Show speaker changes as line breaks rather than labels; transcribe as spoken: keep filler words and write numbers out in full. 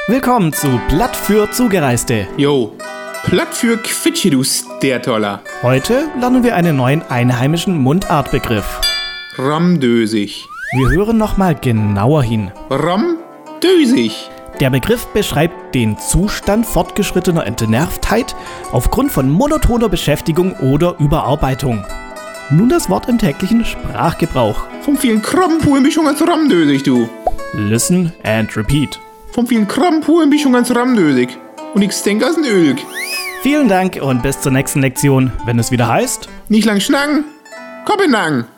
Willkommen zu Platt für Zugereiste.
Jo, Platt für Quitschidus, der Toller.
Heute lernen wir einen neuen einheimischen Mundartbegriff.
Ramdösig.
Wir hören nochmal genauer hin.
Ramdösig.
Der Begriff beschreibt den Zustand fortgeschrittener Entnervtheit aufgrund von monotoner Beschäftigung oder Überarbeitung. Nun das Wort im täglichen Sprachgebrauch.
Vom vielen Krabbenpuren bin ich schon ganz ramdösig, du.
Listen and repeat.
Vom vielen Krabbenpuren bin ich schon ganz ramdösig. Und ich denk als ein Ölk.
Vielen Dank und bis zur nächsten Lektion, wenn es wieder heißt...
Nicht lang schnacken, Koppenang.